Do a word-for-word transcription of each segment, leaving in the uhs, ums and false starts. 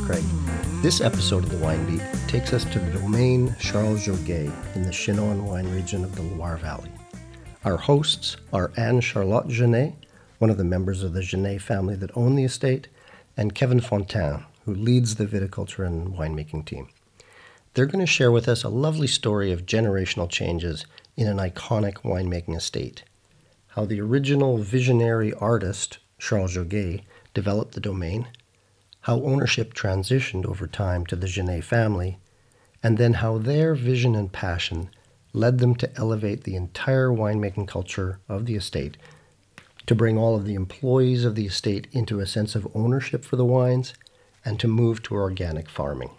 Craig. This episode of The Wine Beat takes us to the domain Charles Joguet in the Chinois wine region of the Loire Valley. Our hosts are Anne-Charlotte Genet, one of the members of the Genet family that own the estate, and Kevin Fontaine, who leads the viticulture and winemaking team. They're going to share with us a lovely story of generational changes in an iconic winemaking estate, how the original visionary artist, Charles Joguet, developed the domain, how ownership transitioned over time to the Genet family, and then how their vision and passion led them to elevate the entire winemaking culture of the estate, to bring all of the employees of the estate into a sense of ownership for the wines, and to move to organic farming.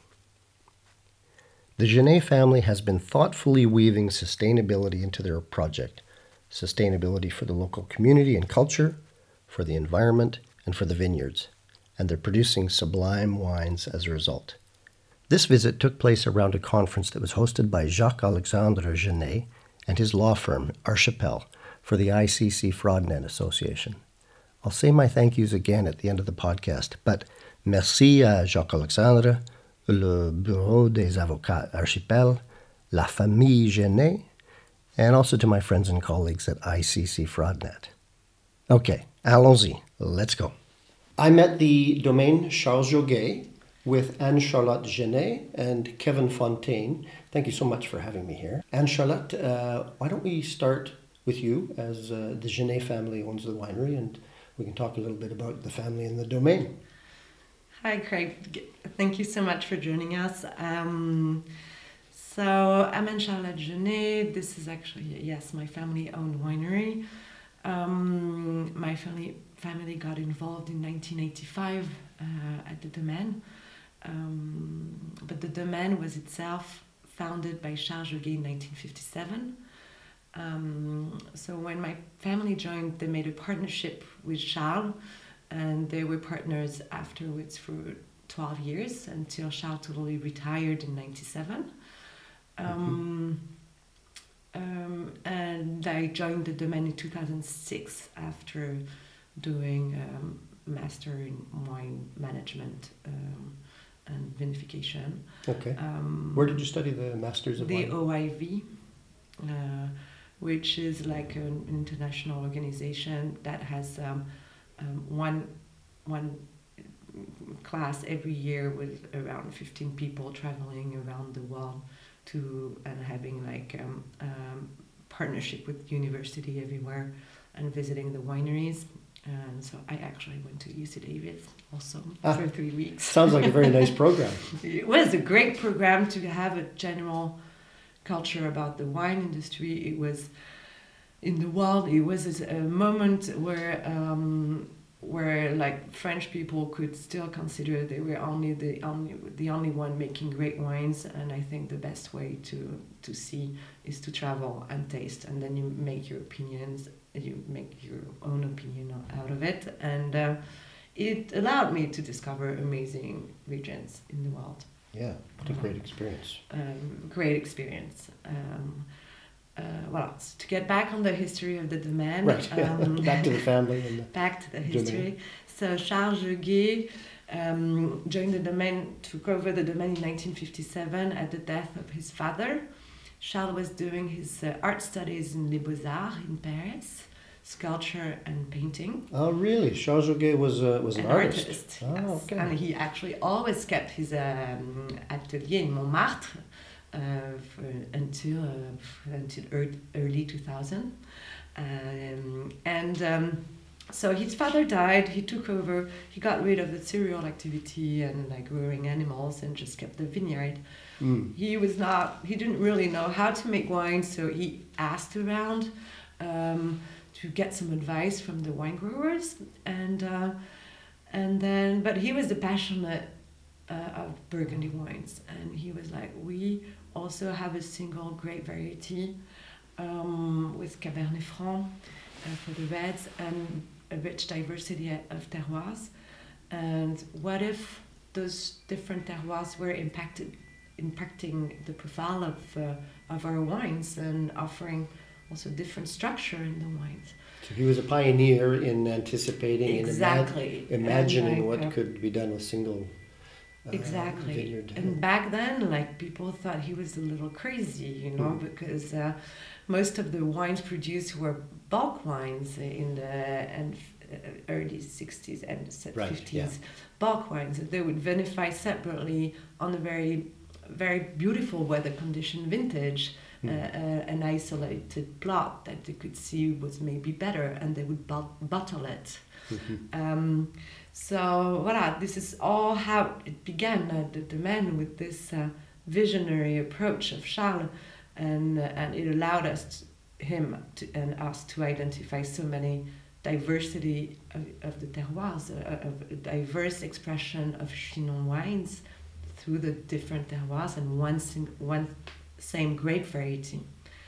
The Genet family has been thoughtfully weaving sustainability into their project, sustainability for the local community and culture, for the environment, and for the vineyards, and they're producing sublime wines as a result. This visit took place around a conference that was hosted by Jacques-Alexandre Genet and his law firm, Archipel, for the I C C Fraudnet Association. I'll say my thank yous again at the end of the podcast, but merci à Jacques-Alexandre, le Bureau des Avocats Archipel, la famille Genet, and also to my friends and colleagues at I C C Fraudnet. Okay, allons-y, let's go. I'm at the domain Charles Joguet with Anne-Charlotte Genet and Kevin Fontaine. Thank you so much for having me here. Anne-Charlotte, uh, why don't we start with you, as uh, the Genet family owns the winery, and we can talk a little bit about the family and the domain. Hi, Craig. Thank you so much for joining us. Um, so I'm Anne-Charlotte Genet. This is actually, yes, my family-owned winery. Um, my family family got involved in nineteen eighty-five uh, at the domain, um, but the domain was itself founded by Charles Joguet in nineteen fifty-seven. Um, so when my family joined, they made a partnership with Charles, and they were partners afterwards for twelve years until Charles totally retired in ninety-seven. Um, mm-hmm. Um, and I joined the domain in two thousand six after doing um, master in wine management um, and vinification. Okay. Um, Where did you study the Masters of the Wine? O I V, uh, which is like an international organization that has um, um, one one class every year with around fifteen people traveling around the world to and having like um, um, partnership with university everywhere and visiting the wineries. And so I actually went to U C Davis also ah, for three weeks. Sounds like a very nice program. It was a great program to have a general culture about the wine industry. It was in the world. It was a moment where um, where like French people could still consider they were only the only the only one making great wines, and I think the best way to to see is to travel and taste, and then you make your opinions, you make your own opinion out of it, and uh, it allowed me to discover amazing regions in the world. Yeah, what a great experience. Um, great experience. Um, Uh, well, to get back on the history of the domain. Right, um, back to the family. And the back to the history. domain. So Charles Joguet um, joined the domain, took over the domain in nineteen fifty-seven at the death of his father. Charles was doing his uh, art studies in Les Beaux-Arts in Paris, sculpture and painting. Oh, really? Charles Joguet was, uh, was an, an artist? artist Oh, yes. okay. And he actually always kept his um, atelier in Montmartre. Uh, for, until uh, until early two thousand, um, and um, so his father died. He took over. He got rid of the cereal activity and like rearing animals, and just kept the vineyard. Mm. He was not. He didn't really know how to make wine, so he asked around um, to get some advice from the wine growers, and uh, and then. But he was the passionate uh, of Burgundy wines, and he was like, we also have a single grape variety um, with Cabernet Franc uh, for the reds and a rich diversity of terroirs. And what if those different terroirs were impacted, impacting the profile of uh, of our wines and offering also different structure in the wines? So he was a pioneer in anticipating exactly. and ima- imagining and like, what uh, could be done with single uh, Exactly. vineyard. And back then, like, people thought he was a little crazy, you know, Mm. because uh, most of the wines produced were bulk wines in the and uh, early sixties and Right, fifties. yeah. Bulk wines. They would vinify separately on a very, very beautiful weather condition vintage. Mm. Uh, uh, an isolated plot that they could see was maybe better, and they would bot- bottle it. Mhm. Um, so voilà, this is all how it began. Uh, the, the man with this uh, visionary approach of Charles, and uh, and it allowed us, to, him to, and us, to identify so many diversity of, of the terroirs, uh, of a diverse expression of Chinon wines through the different terroirs and one sing, one same grape variety.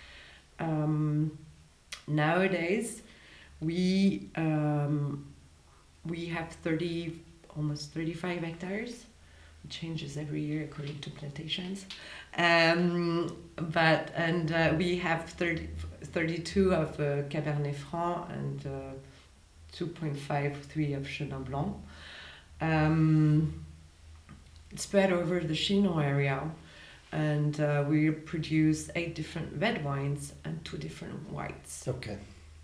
Um, nowadays, we um, we have thirty, almost thirty-five hectares. It changes every year according to plantations. Um, but and uh, we have thirty, thirty-two of uh, Cabernet Franc and uh, two point five three of Chenin Blanc. Um, spread over the Chinon area. And uh, we produce eight different red wines and two different whites. Okay.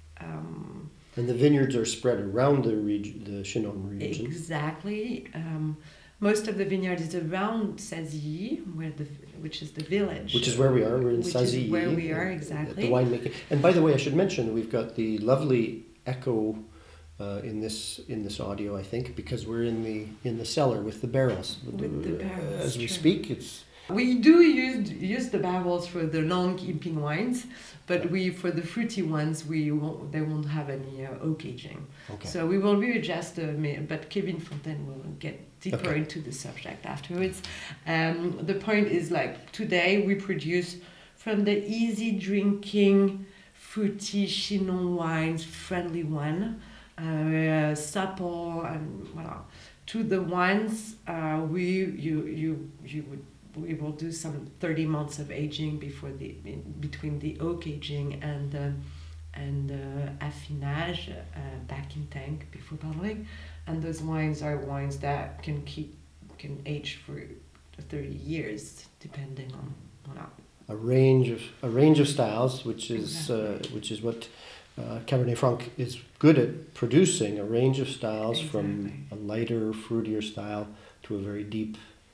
Um, And the vineyards are spread around the region, the Chinon region. exactly. Um, most of the vineyard is around Sazilly, where the which is the village. Which is where we are. We're in which Sazilly. is where we are, uh, exactly. The winemaking. And by the way, I should mention we've got the lovely echo uh, in this in this audio, I think, because we're in the in the cellar with the barrels. With the barrels, As we true. speak, it's. We do use use the barrels for the long keeping wines, but we for the fruity ones we won't, they won't have any uh, oak aging. Okay. So we will readjust the ma- but Kevin Fontaine will get deeper Okay. into the subject afterwards. Um, the point is, like, today we produce from the easy drinking, fruity Chinon wines, friendly one, uh, supple and voilà, to the ones uh, we you you you would. We will do some thirty months of aging before the in between the oak aging and uh, and uh, affinage uh, back in tank before bottling, and those wines are wines that can keep can age for thirty years depending on on A range of a range of styles, which is Exactly. uh, which is what uh, Cabernet Franc is good at producing. A range of styles from Exactly. a lighter, fruitier style to a very deep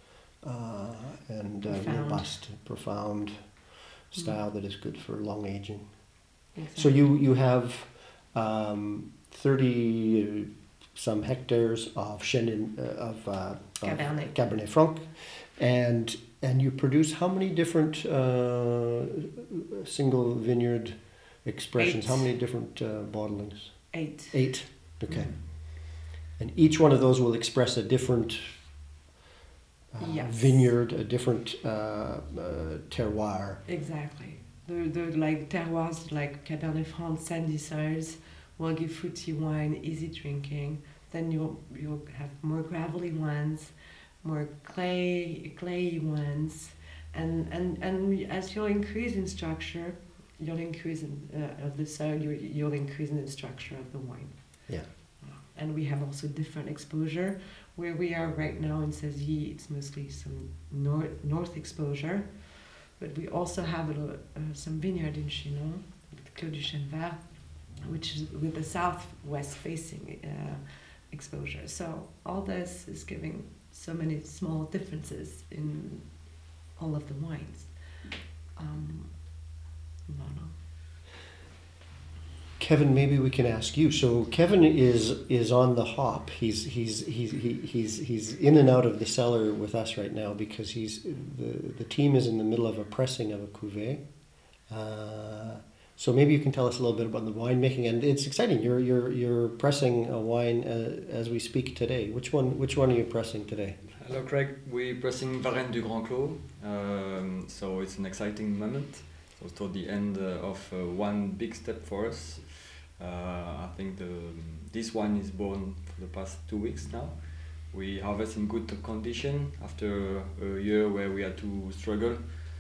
uh, and uh, Profound. robust, profound style that is good for long aging. Exactly. So you you have um, thirty some hectares of Chenin uh, of, uh, of Cabernet. Cabernet Franc, and and you produce how many different uh, single vineyard expressions? Eight. How many different uh, bottlings? Eight. Eight. Okay. Mm. And each one of those will express a different uh, Yes. vineyard, a different uh, uh, terroir. Exactly. The, the like terroirs like Cabernet Franc, sandy soils will give fruity wine, easy drinking. Then you'll you'll have more gravelly ones, more clay clayy ones, and and and as you'll increase in structure, you'll increase in uh, of the soil. You you'll increase in the structure of the wine. Yeah. And we have also different exposure. Where we are right now in Sazilly, it's mostly some north north exposure. But we also have a, uh, some vineyard in Chinon, with Clos du Chêne Vert, which is with the southwest facing uh, exposure. So all this is giving so many small differences in all of the wines. Um, no, no. Kevin, maybe we can ask you. So Kevin is is on the hop. He's he's he's he, he's he's in and out of the cellar with us right now because he's the the team is in the middle of a pressing of a cuvée. Uh, so maybe you can tell us a little bit about the winemaking, and it's exciting. You're you're you're pressing a wine uh, as we speak today. Which one which one are you pressing today? Hello, Craig. We're pressing Varennes du Grand Clos, um, so it's an exciting moment. So it's toward the end uh, of uh, one big step for us. Uh, I think the this wine is born for the past two weeks now. We harvest in good condition after a year where we had to struggle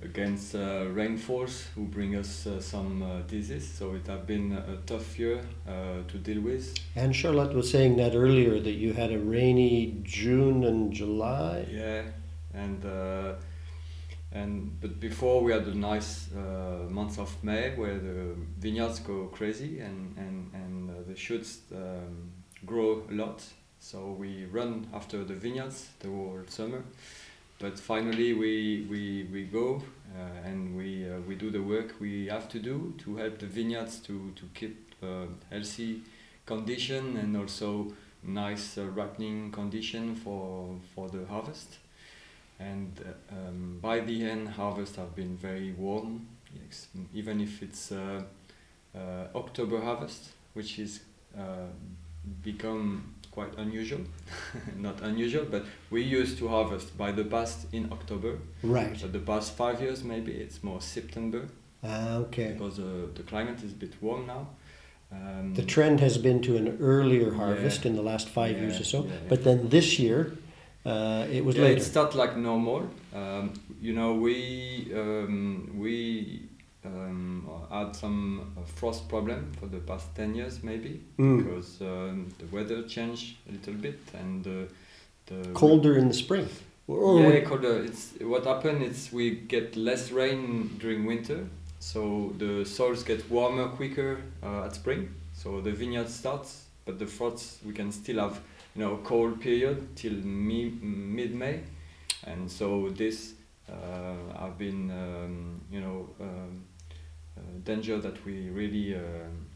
against uh, rainfalls who bring us uh, some uh, disease. So it has been a tough year uh, to deal with. And Charlotte was saying that earlier, that you had a rainy June and July. Yeah, and uh, and but before we had a nice uh, month of May where the vineyards go crazy and and and uh, the shoots um, grow a lot. So we run after the vineyards the whole summer. But finally, we we, we go uh, and we uh, we do the work we have to do to help the vineyards to to keep uh, healthy condition and also nice uh, ripening condition for for the harvest. And uh, um, by the end, harvest have been very warm. Yes, even if it's uh, uh, October harvest, which is uh, become quite unusual. Not unusual, but we used to harvest by the past in October. Right. So the past five years maybe it's more September. Ah, okay. Because uh, the climate is a bit warm now. Um, The trend has been to an earlier harvest yeah, in the last five yeah, years or so, yeah, yeah. but then this year uh, it was yeah, later. it started like normal. Um, you know, we um, we um, had some uh, frost problem for the past ten years maybe Mm. because um, the weather changed a little bit and uh, the Colder in the spring. Or yeah, we- colder. It's what happened is we get less rain during winter, so the soils get warmer quicker uh, at spring. So the vineyard starts, but the fruits we can still have, you know, cold period till mi- mid-May, and so this uh, have been, um, you know, um, uh, danger that we really um,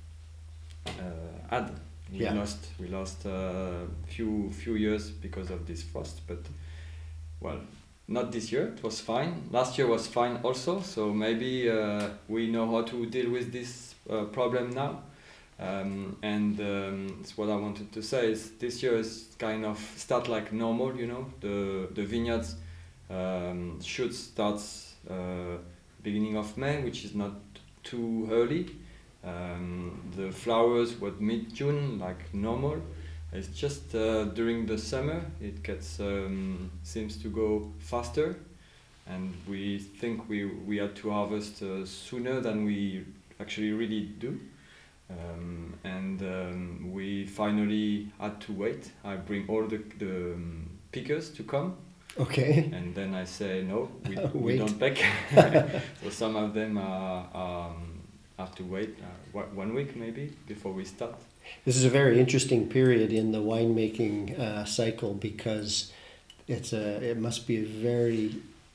uh, had. We Yeah. lost we lost a few few years because of this frost, but well, not this year. It was fine. Last year was fine also. So maybe uh, we know how to deal with this uh, problem now. Um, and um, it's what I wanted to say is this year is kind of start like normal. You know, the the vineyards um, should start uh, beginning of May, which is not too early. Um, the flowers were mid June, like normal. It's just uh, during the summer it gets um, seems to go faster, and we think we we had to harvest uh, sooner than we actually really do, um, and um, we finally had to wait. I bring all the the um, pickers to come. Okay. And then I say no, we, we Wait. don't pick. So some of them are, um, have to wait uh, one week maybe before we start. This is a very interesting period in the winemaking uh, cycle because it's a it must be a very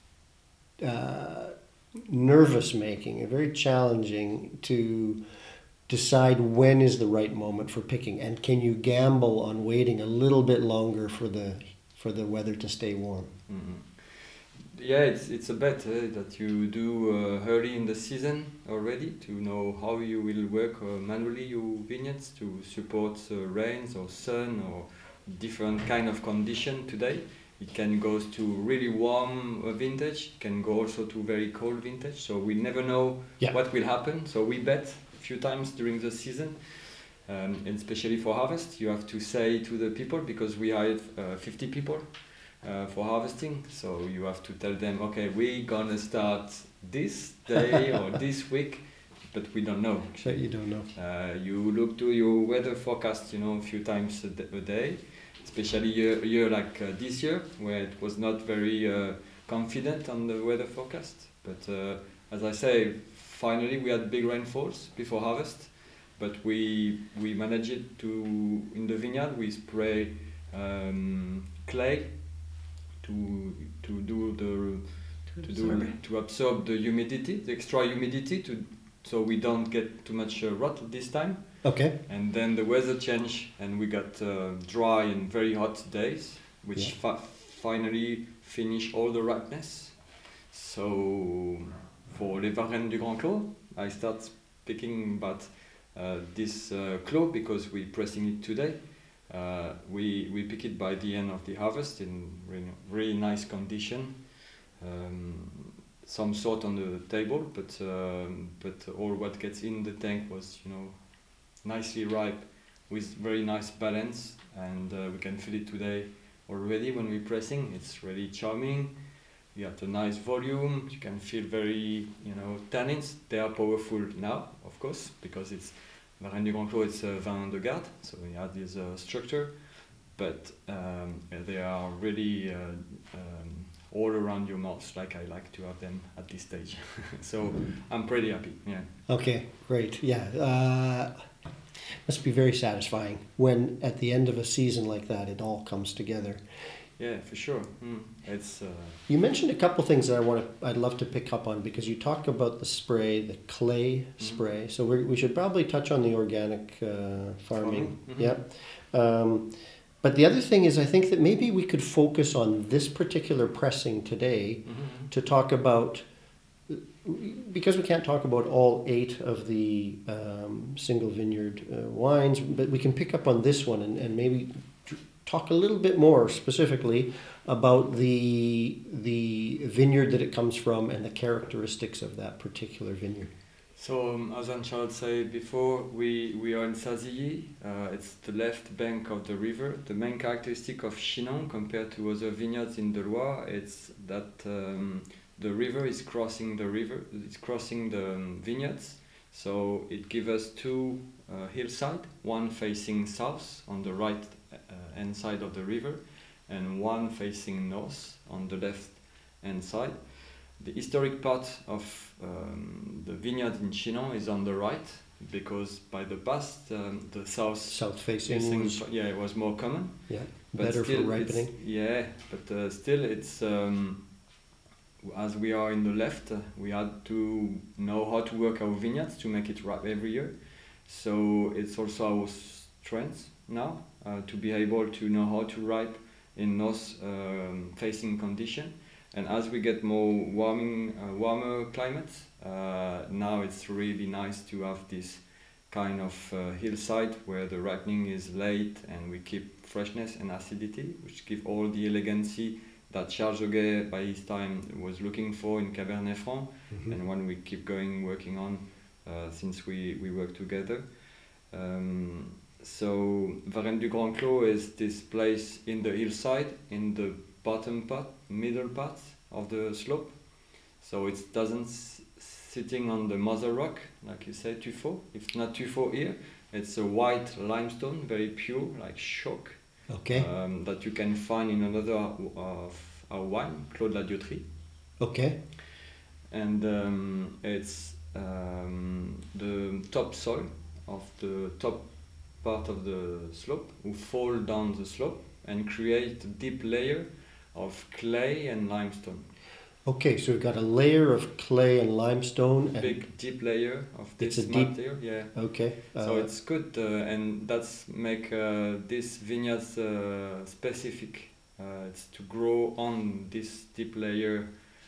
uh, nervous making, very challenging to decide when is the right moment for picking, and can you gamble on waiting a little bit longer for the for the weather to stay warm? Mm-hmm. Yeah, it's it's a bet uh, that you do uh, early in the season already to know how you will work uh, manually your vineyards to support uh, rains or sun or different kind of condition today. It can go to really warm uh, vintage, it can go also to very cold vintage, so we never know Yeah. what will happen. So we bet a few times during the season. Um, and especially for harvest, you have to say to the people, because we hired uh, fifty people uh, for harvesting, so you have to tell them, okay, we're gonna start this day or this week, but we don't know. So you don't know. Uh, you look to your weather forecast, you know, a few times a, d- a day, especially a year, a year like uh, this year, where it was not very uh, confident on the weather forecast. But uh, as I say, finally we had big rainfalls before harvest. But we we manage it to in the vineyard. We spray um, clay to to do the to do to absorb the humidity, the extra humidity, to so we don't get too much uh, rot this time. Okay. And then the weather changed, and we got uh, dry and very hot days, which Yeah. fa- finally finish all the ripeness. So for Les Varennes du Grand Clos, I start speaking about Uh, this uh, clos because we're pressing it today. Uh, we we pick it by the end of the harvest in really, really nice condition. Um, some sort on the table, but um, but all what gets in the tank was, you know, nicely ripe with very nice balance, and uh, we can feel it today already when we're pressing. It's really charming. you have the nice volume. You can feel very, you know, tannins. They are powerful now, of course, because it's Varennes du Grand Clos. It's uh, vin de garde, so we have this uh, structure, but um, they are really uh, um, all around your mouth, like I like to have them at this stage. So I'm pretty happy. Yeah. Okay, great. Yeah. Uh, must be very satisfying when at the end of a season like that it all comes together. Yeah, for sure. Mm. It's. Uh, you mentioned a couple things that I want to. I'd love to pick up on because you talk about the spray, the clay mm-hmm. spray. So we we should probably touch on the organic uh, farming. Mm-hmm. Yeah. Um, but the other thing is, I think that maybe we could focus on this particular pressing today mm-hmm. to talk about. Because we can't talk about all eight of the um, single vineyard uh, wines, but we can pick up on this one and, and maybe talk a little bit more specifically about the the vineyard that it comes from and the characteristics of that particular vineyard. So, um, as Anne-Charlotte said before, we, we are in Sazilly. Uh, it's the left bank of the river. The main characteristic of Chinon compared to other vineyards in the Loire, it's that um, the river is crossing the river, it's crossing the um, vineyards. So it gives us two uh, hillsides, one facing south on the right uh, hand side of the river, and one facing north on the left hand side. The historic part of um, the vineyard in Chinon is on the right, because by the past um, the south south facing, facing was, yeah, it was more common. Yeah, but better still for ripening. Yeah, but uh, still it's um, as we are in the left, uh, we had to know how to work our vineyards to make it ripe every year. So it's also our strength now uh, to be able to know how to ripe in north um, facing condition. And as we get more warming, uh, warmer climates, uh, now it's really nice to have this kind of uh, hillside where the ripening is late and we keep freshness and acidity, which give all the elegancy that Charles Joguet by his time was looking for in Cabernet Franc, mm-hmm. and one we keep going working on uh, since we, we work together. Um, so Varennes du Grand Clos is this place in the hillside, in the bottom part, middle part of the slope. So it doesn't s- sitting on the mother rock, like you say, tuffeau. It's not tuffeau here. It's a white limestone, very pure, like chalk. Okay. Um, that you can find in another of our wine, Clos de la Dioterie. Okay. And um, it's um, the top soil of the top part of the slope who fall down the slope and create a deep layer of clay and limestone. Okay, so we've got a layer of clay and limestone. And big deep layer of this it's a deep, material, yeah. Okay. Uh, so it's good, uh, and that's make uh, this vineyards uh, specific. Uh, it's to grow on this deep layer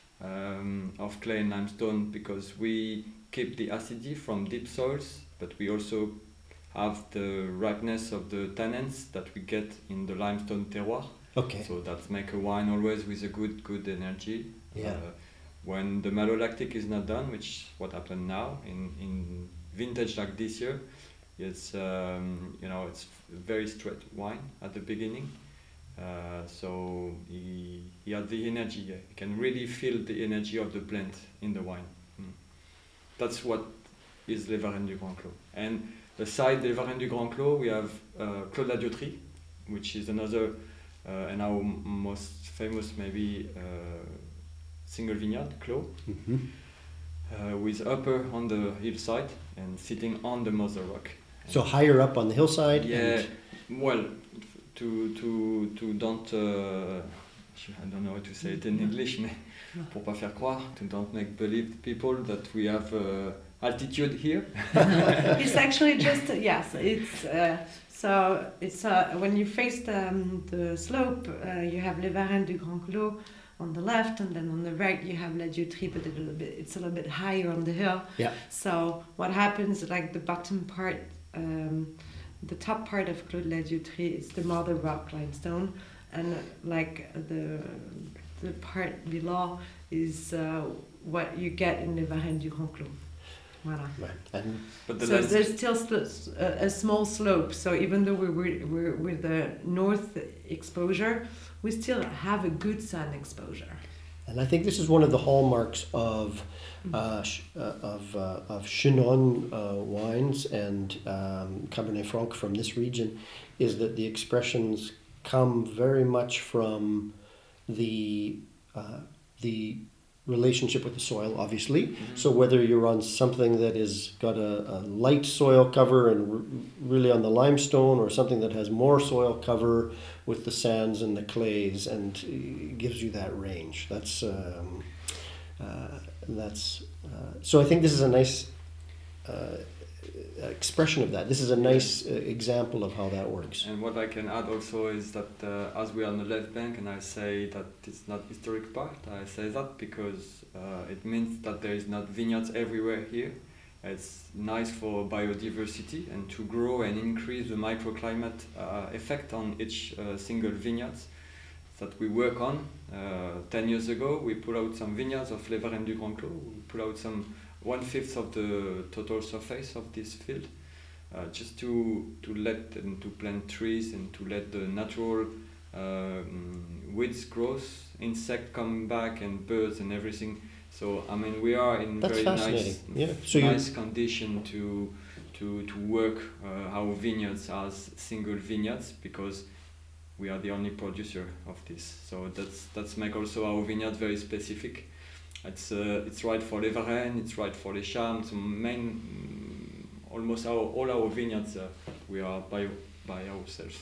um, of clay and limestone, because we keep the acidity from deep soils, but we also have the ripeness of the tannins that we get in the limestone terroir. Okay. So that make a wine always with a good good energy. Yeah. Uh, when the malolactic is not done, which what happened now in, in vintage like this year, it's um, you know it's very straight wine at the beginning. Uh, so he he had the energy. Yeah. You can really feel the energy of the blend in the wine. Mm. That's what is Les Varennes du Grand Clos. And beside Les Varennes du Grand Clos, we have uh, Clos de la Dioterie, which is another uh, and our most famous maybe uh, single vineyard, Clos, mm-hmm. uh, with upper on the hillside and sitting on the mother rock. So higher up on the hillside. Yeah, and well, to to to don't uh, I don't know how to say it in English, mais pour pas faire croire, to don't make believe people that we have uh, altitude here. It's actually just uh, yes, it's uh, so it's uh, when you face the, um, the slope, uh, you have Les Varennes du Grand Clos on the left, and then on the right you have La Dioterie, but a little bit, it's a little bit higher on the hill. Yeah. So what happens, like the bottom part, um, the top part of Clos de la Dioterie is the mother rock limestone, and uh, like the the part below is uh, what you get in Les Varennes du Grand Clos. Voilà. Right. And but the so there's still sl- a, a small slope. So even though we're, we're, we're with the north exposure, we still have a good sun exposure. And and I think this is one of the hallmarks of uh, sh- uh, of uh, of Chinon uh, wines and um, Cabernet Franc from this region, is that the expressions come very much from the uh, the relationship with the soil, obviously. Mm-hmm. So whether you're on something that is got a, a light soil cover and r- really on the limestone, or something that has more soil cover with the sands and the clays, and it gives you that range. That's um, uh, that's uh, so I think this is a nice uh, expression of that. This is a nice uh, example of how that works. And what I can add also is that uh, as we are on the left bank, and I say that it's not historic part, I say that because uh, it means that there is not vineyards everywhere here. It's nice for biodiversity and to grow and increase the microclimate uh, effect on each uh, single vineyards that we work on. Uh, ten years ago, we put out some vineyards of Les Varennes du Grand Clos. We put out some one-fifth of the total surface of this field, uh, just to to let and to plant trees and to let the natural um, weeds grow, insect come back and birds and everything. So I mean we are in That's very fascinating. nice, Yeah. So nice condition to to to work uh, our vineyards as single vineyards, because we are the only producer of this. So that's that's make also our vineyard very specific. It's uh, it's right for Les Varennes, it's right for Les Charmes. So main, mm, almost our all our vineyards uh, we are by by ourselves,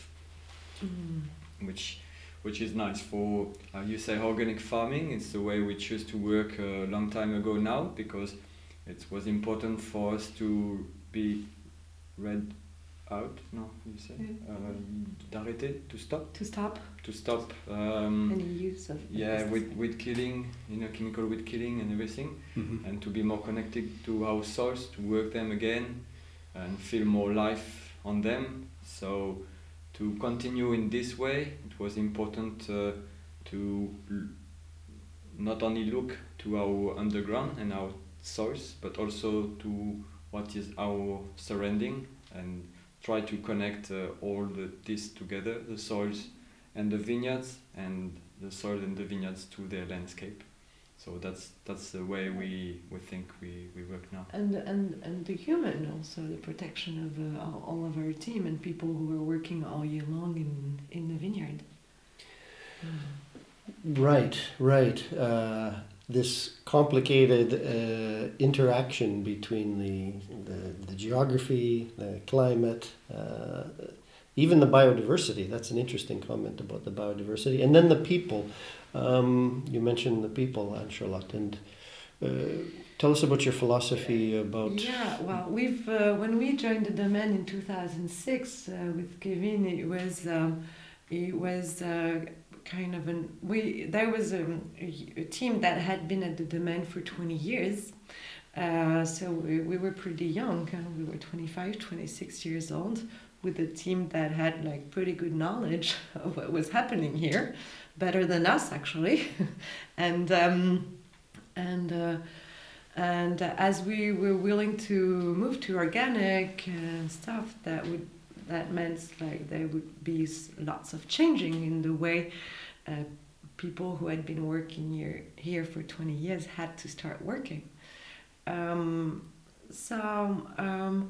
Mm. which which is nice for uh, you say organic farming. It's the way we choose to work a long time ago now, because it was important for us to be read out. No, you say Yeah. uh, d'arrêter, to stop, To stop to stop. Um, any use of yeah, pesticides. with with killing, you know, chemical weed killing and everything, Mhm. and to be more connected to our soils, to work them again, and feel more life on them. So to continue in this way, it was important uh, to l- not only look to our underground and our soils, but also to what is our surrounding, and try to connect uh, all the, this together, the soils and the vineyards, and the soil and the vineyards to their landscape. So that's that's the way we, we think we, we work now. And, and and the human also, the protection of uh, all, all of our team and people who are working all year long in, in the vineyard. Mm. Right, right. Uh, this complicated uh, interaction between the, the the geography, the climate, uh, even the biodiversity. That's an interesting comment about the biodiversity, and then the people. Um, you mentioned the people, Anne-Charlotte, and uh, tell us about your philosophy about. Yeah, well, we've uh, when we joined the domain in two thousand six uh, with Kevin, it was um, it was uh, kind of an we there was a, a team that had been at the domain for twenty years. Uh, so we, we were pretty young. Uh, we were twenty-five, twenty-six years old, with a team that had like pretty good knowledge of what was happening here, better than us actually, and um, and. Uh, And uh, as we were willing to move to organic and stuff, that would that meant like there would be s- lots of changing in the way uh, people who had been working here here for twenty years had to start working. Um, so um,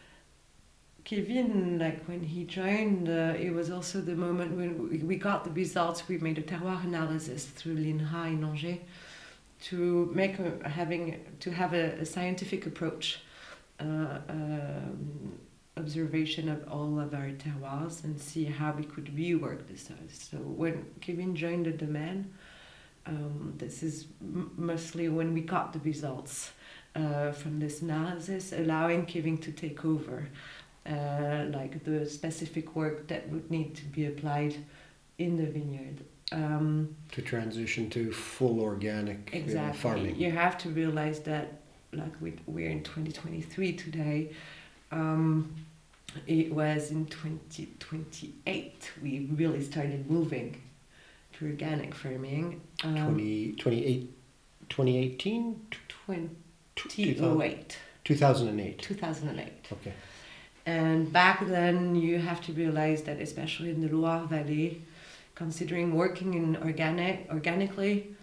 Kevin, like when he joined, uh, it was also the moment when we, we got the results. We made a terroir analysis through l'INRA in Angers, to make a, having to have a, a scientific approach, uh, um, observation of all of our terroirs, and see how we could rework the soils. So when Kevin joined the domain, um, this is m- mostly when we got the results uh, from this analysis, allowing Kevin to take over, uh, like the specific work that would need to be applied in the vineyard. Um, To transition to full organic uh, Exactly. farming. You have to realize that, like we we're in twenty twenty-three today. Um, it was in twenty twenty-eight we really started moving to organic farming. Um, twenty, twenty-eight, twenty eighteen? twenty oh eight. two thousand eight. two thousand eight. Okay. And back then, you have to realize that, especially in the Loire Valley, considering working in organic organically,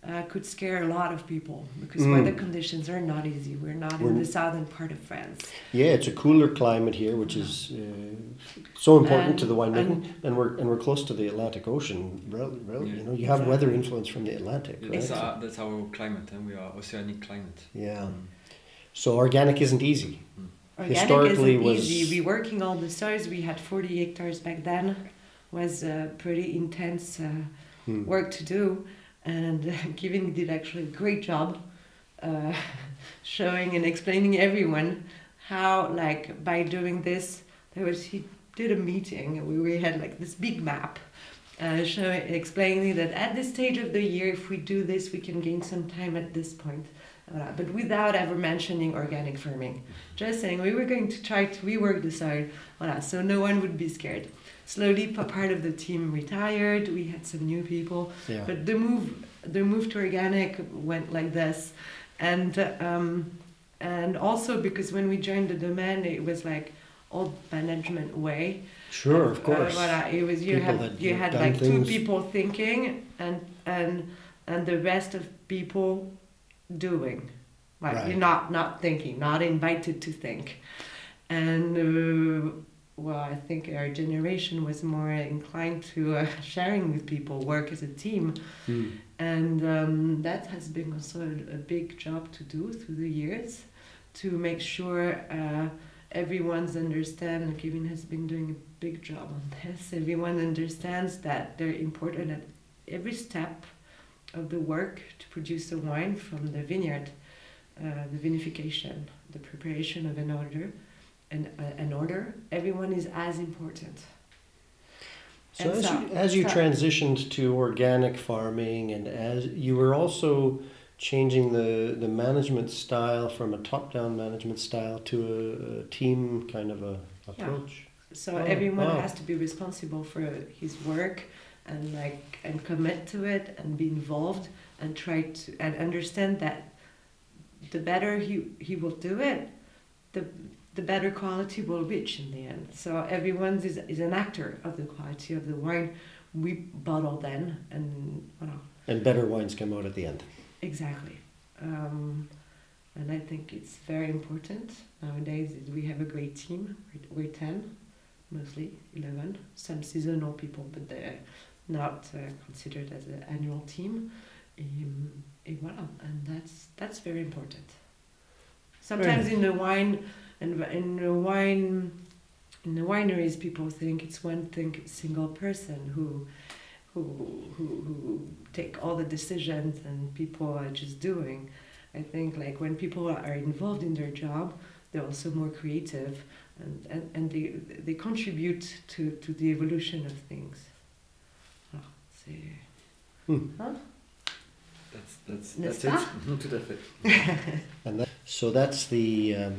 uh, could scare a lot of people because Mm. weather conditions are not easy. We're not in We're- the southern part of France. Yeah, it's a cooler climate here, which is uh, so important And- to the winemaking, and- and we're and we're close to the Atlantic Ocean. Rel- rel- Yeah. You know, you have weather Exactly. influence from the Atlantic, right? That's, our, that's our climate, and we are oceanic climate. Yeah. Mm. So organic isn't easy. Organic Historically isn't was- easy. We working all the soils. We had forty hectares back then. Was uh, pretty intense uh, Hmm. work to do, and uh, Kevin did actually a great job, uh, showing and explaining everyone how, like, by doing this, there was he did a meeting and we, we had like this big map, uh, showing explaining that at this stage of the year, if we do this, we can gain some time at this point. Uh, but without ever mentioning organic farming, just saying we were going to try to rework the soil, voilà, so no one would be scared. Slowly, p- part of the team retired. We had some new people, Yeah. but the move, the move to organic went like this, and uh, um, and also because when we joined the domain, it was like old management way. Sure, of Uh, course. voilà, it was you People had that you have had done like things- two people thinking and and and the rest of people doing. Like Right. you're not not thinking, not invited to think, and uh, well, I think our generation was more inclined to uh, sharing with people, work as a team, Hmm. and um, that has been also a, a big job to do through the years, to make sure uh, everyone's understand. Kevin has been doing a big job on this. Everyone understands that they're important at every step of the work to produce a wine, from the vineyard, uh, the vinification, the preparation of an order, and uh, an order. Everyone is as important. So And as so- you, as you so- transitioned to organic farming, and as you were also changing the, the management style from a top-down management style to a, a team kind of a approach. So Oh, everyone wow. has to be responsible for his work and like and commit to it and be involved and try to and understand that the better he he will do it, the the better quality will reach in the end. So everyone is is an actor of the quality of the wine we bottle then, and you know, And better wines come out at the end. exactly. Um, and I think it's very important nowadays. Is we have a great team. We're, we're ten, mostly eleven. Some seasonal people, but they're not uh, considered as an annual team. Um, et voilà, and that's that's very important. Sometimes in the wine and in the wine in the wineries, people think it's one thing, single person who. Who, who who take all the decisions and people are just doing. I think like when people are involved in their job, they're also more creative and, and, and they they contribute to, to the evolution of things. Ah, c'est... Hmm. Huh? That's that's N'est-ce that's pas? it. Mhm, Tout à fait. And that, so that's the um,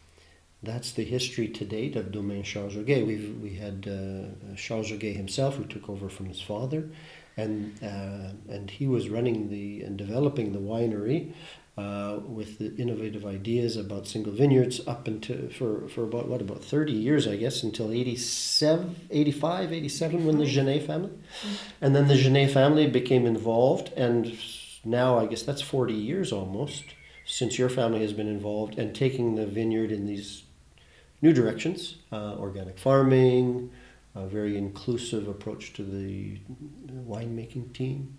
that's the history to date of Domaine Charles Joguet. We've we had uh, Charles Joguet himself, who took over from his father, and uh, and he was running the and developing the winery uh, with the innovative ideas about single vineyards up until for, for about what about thirty years, I guess, until eighty-seven, eighty-five, eighty-seven, when the Genet family, and then the Genet family became involved, and now I guess that's forty years almost since your family has been involved and taking the vineyard in these new directions, uh, organic farming, a very inclusive approach to the winemaking team.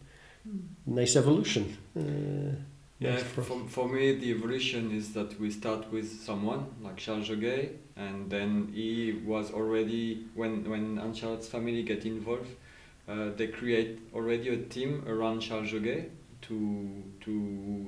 Nice evolution. Uh, Yeah, nice pro- for, for me, the evolution is that we start with someone like Charles Joguet, and then he was already, when, when Anne-Charlotte's family get involved, uh, they create already a team around Charles Joguet to, to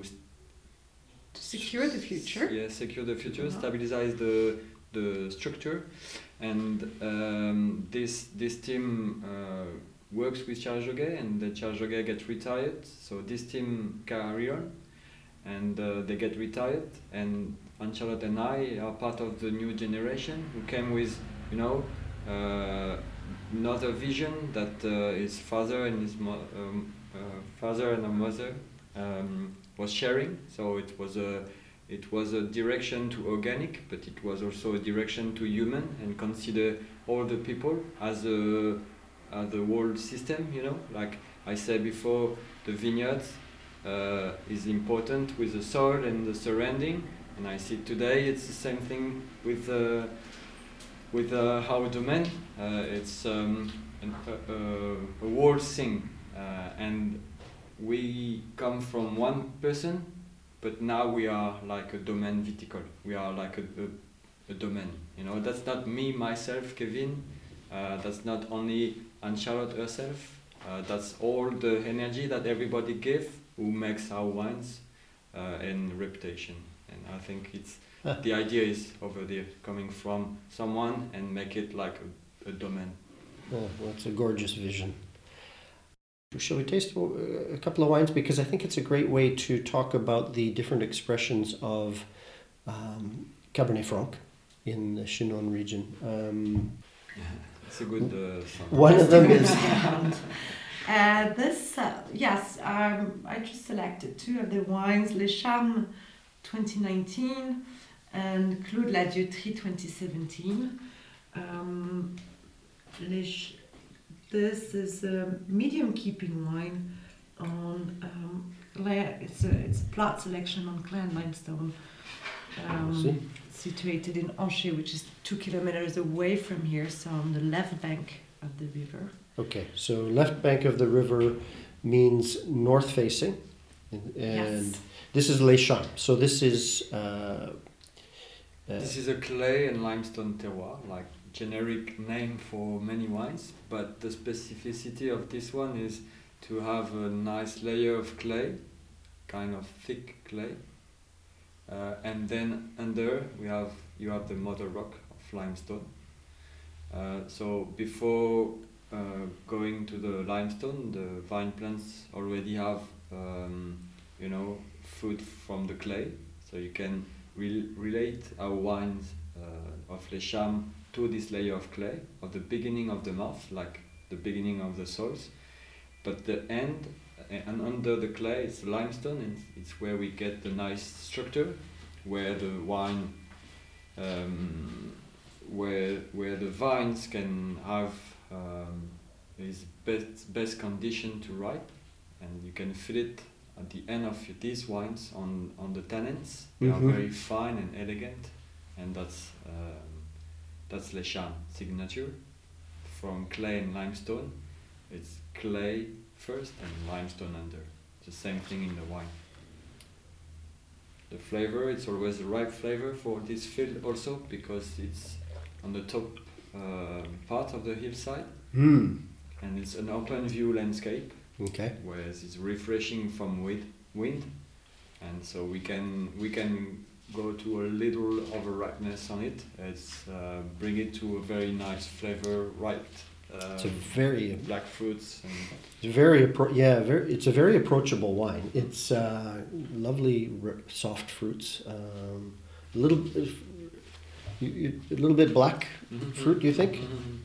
To secure the future. yeah, secure the future, Uh-huh. stabilize the the structure, and um, this this team uh, works with Charles Joguet, and the Charles Joguet get retired. So this team carry on, and uh, they get retired, and Anne-Charlotte and I are part of the new generation who came with, you know, uh, another vision that uh, his father and his mo- um, uh, father and a mother um, was sharing. So it was a it was a direction to organic, but it was also a direction to human, and consider all the people as a as the whole system. You know, like I said before, the vineyards uh, is important with the soil and the surrounding. And I see today it's the same thing with uh, with uh, our domain. Uh, it's um, an, uh, uh, a world thing, uh, and we come from one person, but now we are like a domain viticole. We are like a, a, a domain. You know, that's not me, myself, Kevin. Uh, that's not only Anne-Charlotte herself. Uh, that's all the energy that everybody give who makes our wines uh, and reputation. And I think it's Huh. the idea is over there coming from someone and make it like a, a domain. Oh, well, it's a gorgeous vision. Shall we taste a couple of wines? Because I think it's a great way to talk about the different expressions of um, Cabernet Franc in the Chinon region. Um, It's a good uh, song. one of them is... Uh, this, uh, yes, um, I just selected two of the wines, Les Charmes twenty nineteen and Clos de la Dieuterie twenty seventeen. Um, Les Ch- this is a medium keeping wine on, um, la- it's, a, it's a plot selection on Clan limestone. See? Um, situated in Angers, which is two kilometers away from here, so on the left bank of the river. Okay, so left bank of the river means north facing. And, and Yes. this is Les Champs. So this is... Uh, uh, This is a clay and limestone terroir, like generic name for many wines, but the specificity of this one is to have a nice layer of clay, kind of thick clay, uh, and then under we have you have the mother rock of limestone. Uh, so before uh, going to the limestone, the vine plants already have um, you know food from the clay, so you can re- relate our wines uh, of Les Charmes to this layer of clay, of the beginning of the mouth, like the beginning of the soils, but the end uh, and under the clay it's limestone, and it's where we get the nice structure, where the wine, um, where where the vines can have um, is best best condition to ripe, and you can feel it at the end of these wines on on the tannins. They Mhm. are very fine and elegant, and that's um, that's Les Charmes signature from clay and limestone. It's clay first and limestone under. It's the same thing in the wine. The flavor, it's always the right flavor for this field also, because it's on the top um part of the hillside, hmm. and it's an open view landscape, Okay. whereas it's refreshing from wind, wind, and so we can we can go to a little overripeness on it. It's uh, bring it to a very nice flavor, ripe uh, It's a very, black fruits, and it's very, appro- yeah, very. It's a very approachable wine. It's uh, lovely, r- soft fruits. Um, a little, you, you, a little bit black fruit. Do you think?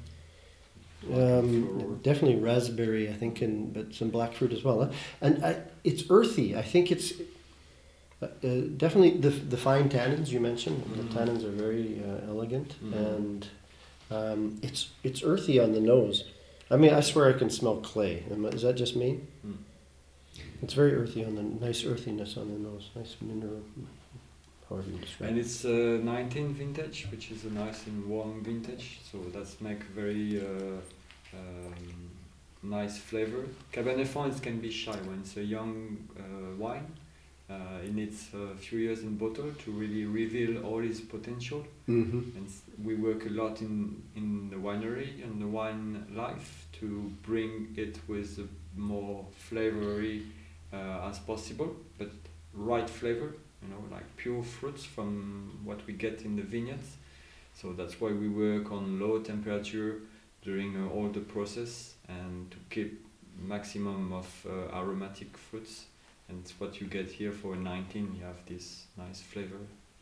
Um, definitely raspberry, I think, and but some black fruit as well. Huh? And I, it's earthy. I think it's uh, uh, definitely the the fine tannins you mentioned. Mhm. The tannins are very uh, elegant, Mhm. and um, it's it's earthy on the nose. I mean, I swear I can smell clay. Am I- Is that just me? Mm. It's very earthy on the nice earthiness on the nose. Nice mineral, however you describe. And it's uh, nineteen vintage, which is a nice and warm vintage, so that's make very uh, um, nice flavor. Cabernet Franc it can be shy when it's a young uh, wine. Uh, it needs a few years in bottle to really reveal all its potential. Mm-hmm. And s- we work a lot in, in the winery and the wine life to bring it with a more flavory uh, as possible, but right flavor, you know, like pure fruits from what we get in the vineyards. So that's why we work on low temperature during uh, all the process, and to keep maximum of uh, aromatic fruits. And it's what you get here for nineteen. You have this nice flavor.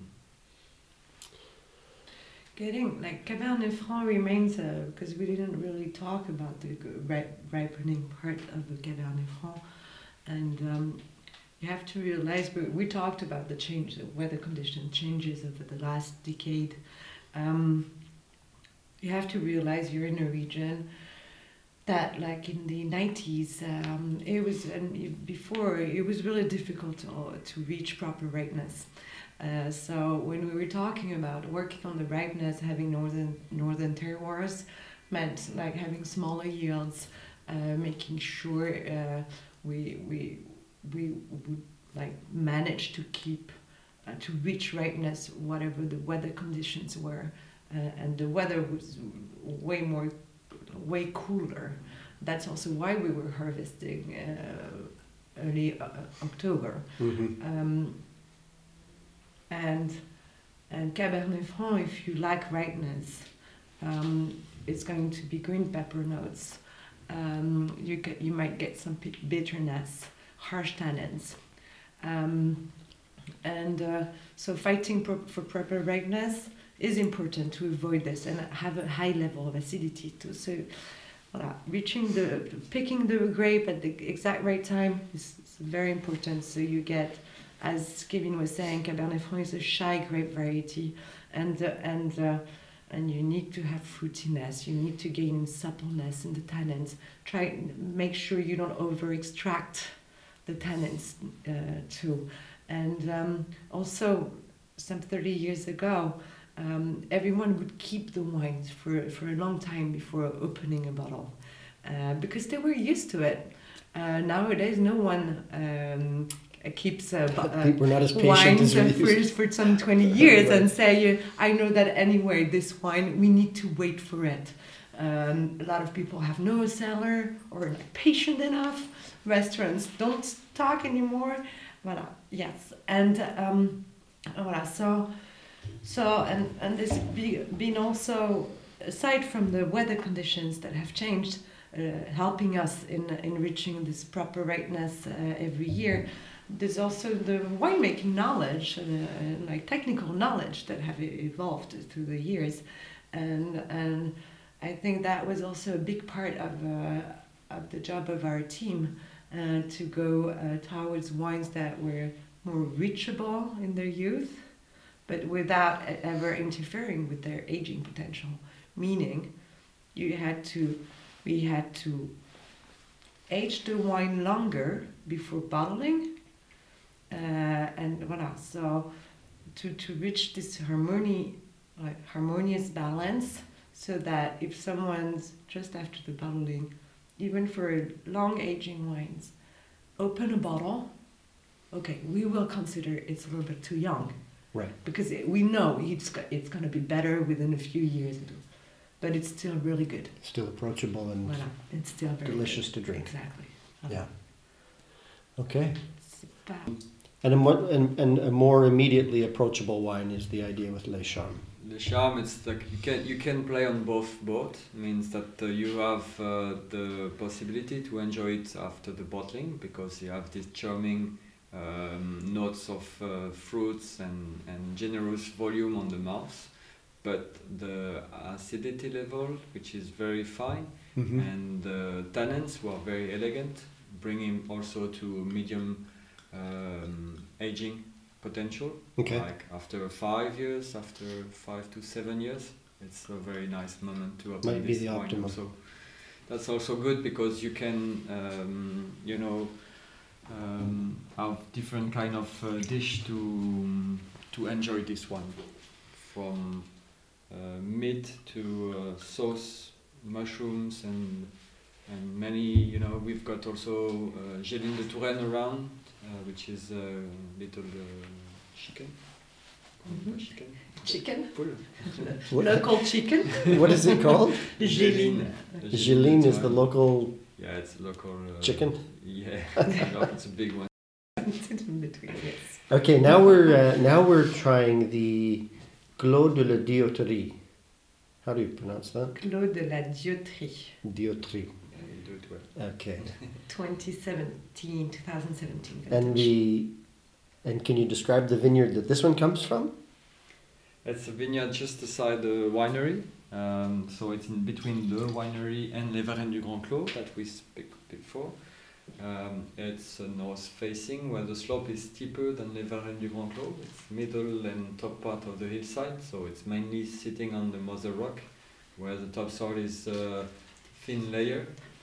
Getting like Cabernet Franc remains uh, because we didn't really talk about the g- ri- ripening part of the Cabernet Franc, and um, you have to realize we, we talked about the change, the weather condition changes over the last decade. Um, you have to realize you're in a region that like in the nineties, um, it was, and before, it was really difficult to, to reach proper ripeness. Uh, so when we were talking about working on the ripeness, having northern northern terroirs meant like having smaller yields, uh, making sure uh, we we we would like manage to keep uh, to reach ripeness whatever the weather conditions were, uh, and the weather was way more way cooler. That's also why we were harvesting uh, early uh, October. Mm-hmm. Um, and and Cabernet Franc, if you like ripeness, um, it's going to be green pepper notes. Um, you get you might get some bitterness, harsh tannins, um, and uh, so fighting pro- for proper ripeness is important to avoid this and have a high level of acidity too. So, voilà, reaching the picking the grape at the exact right time is, is very important. So you get, as Kevin was saying, Cabernet Franc is a shy grape variety, and uh, and uh, and you need to have fruitiness. You need to gain in suppleness in the tannins. Try make sure you don't over extract the tannins uh, too, and um, also some thirty years ago, um, everyone would keep the wines for for a long time before opening a bottle, uh, because they were used to it. Uh, nowadays, no one. Um, keeps uh, uh, We're not as patient wines as we used. for, for some twenty years Right. and say, uh, I know that anyway, this wine, we need to wait for it. Um, a lot of people have no cellar or not patient enough. Restaurants don't stock anymore. Voilà, yes. And um, voilà, so, so and, and this be, been also, aside from the weather conditions that have changed, uh, helping us in, in reaching this proper ripeness uh, every year, there's also the winemaking knowledge, uh, like technical knowledge that have evolved through the years, and and I think that was also a big part of uh, of the job of our team, uh, to go uh, towards wines that were more reachable in their youth, but without ever interfering with their aging potential. Meaning, you had to, we had to age the wine longer before bottling. Uh, and voilà, so to, to reach this harmony, like harmonious balance, so that if someone's just after the bottling, even for long aging wines, open a bottle, okay, we will consider it's a little bit too young, Right. because it, we know it's it's going to be better within a few years, but it's still really good. Still approachable and Voilà, it's still very delicious good. to drink. Exactly. Yeah. Okay. Super. And a more and, and a more immediately approachable wine is the idea with Les Charmes. The charm, it's like you can you can play on both boats. Means that uh, you have uh, the possibility to enjoy it after the bottling, because you have this charming um, notes of uh, fruits and, and generous volume on the mouth, but the acidity level, which is very fine, Mm-hmm. and the tannins were very elegant, bringing also to medium um, aging potential. Okay. Like after five years, after five to seven years, it's a very nice moment to open Might be this the wine. optimum. So that's also good, because you can, um, you know, um, have different kind of uh, dish to to enjoy this one, from uh, meat to uh, sauce, mushrooms, and and many. You know, we've got also uh, Géline de Touraine around, uh, which is a little uh, chicken. Mhm. Chicken. Chicken, Poule. What, local chicken. what is it called? Géline. Géline is the Touraine. local Yeah, it's a local uh, chicken. Yeah, no, it's a big one. In between, yes. Okay, now we're uh, now we're trying the Clos de la Dioterie. How do you pronounce that? Clos de la Dioterie, Dioterie. Yeah, you do it well. Okay. twenty seventeen, twenty seventeen vintage. And the and can you describe the vineyard that this one comes from? It's a vineyard just beside the winery. Um, so it's in between the winery and Les Varennes du Grand Clos that we speak before. Um, it's uh, north facing, where the slope is steeper than Les Varennes du Grand Clos. It's middle and top part of the hillside, so it's mainly sitting on the Mother Rock, where the topsoil is uh, thin layer.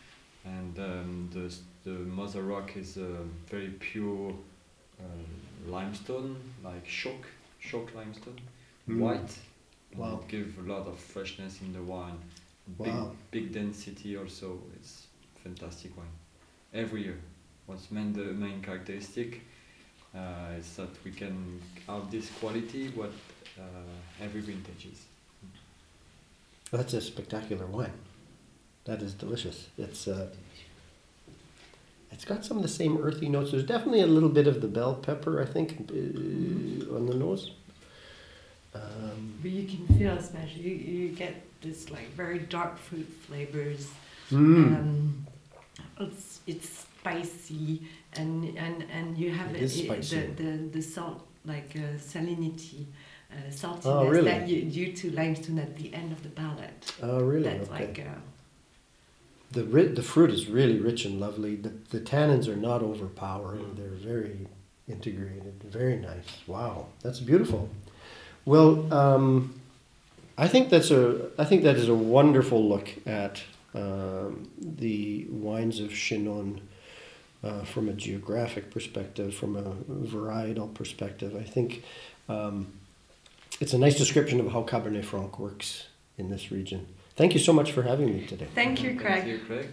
and um, the the mother rock is a very pure uh, limestone, like chalk, chalk limestone, Mm. white. And Wow. it gives a lot of freshness in the wine. Wow. Big, big density also. It's fantastic wine. Every year. What's main the main characteristic uh, is that we can have this quality what uh, every vintage is. That's a spectacular wine. That is delicious. It's uh, it's got some of the same earthy notes. There's definitely a little bit of the bell pepper, I think, uh, on the nose. Um, But you can feel, especially you, you get this like very dark fruit flavors. mm. Um, it's it's spicy and and and you have It is it- spicy. the, the the salt like uh, salinity, uh, saltiness Oh, really? that you due to limestone at the end of the palate. Oh, really? That's Okay. like uh, The ri- the fruit is really rich and lovely. The the tannins are not overpowering. They're very integrated. Very nice. Wow, that's beautiful. Well, um, I think that's a I think that is a wonderful look at um, the wines of Chinon uh, from a geographic perspective, from a varietal perspective. I think um, it's a nice description of how Cabernet Franc works in this region. Thank you so much for having me today. thank you, Craig. Thank you, Craig.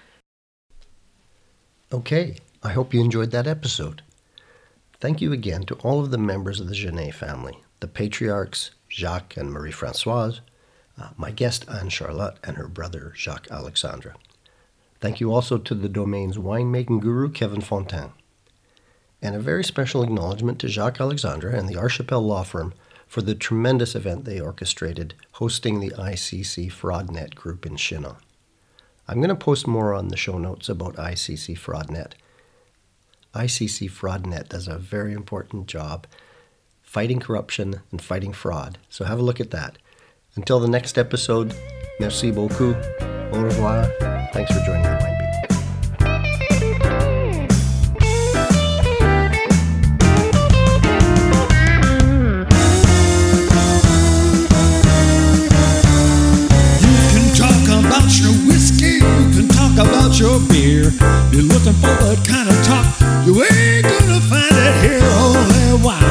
Okay, I hope you enjoyed that episode. Thank you again to all of the members of the Genet family, the patriarchs, Jacques and Marie-Françoise, uh, my guest Anne-Charlotte and her brother Jacques-Alexandre. Thank you also to the domain's winemaking guru, Kevin Fontaine. And a very special acknowledgement to Jacques-Alexandre and the Archipel Law Firm for the tremendous event they orchestrated, hosting the I C C FraudNet group in Chinon. I'm going to post more on the show notes about I C C FraudNet. I C C FraudNet does a very important job fighting corruption and fighting fraud. So have a look at that. Until the next episode, merci beaucoup, au revoir, thanks for joining the Wine Beat. You can talk about your whiskey, you can talk about your beer. You're looking for that kind of talk, you ain't gonna find it here, only wine.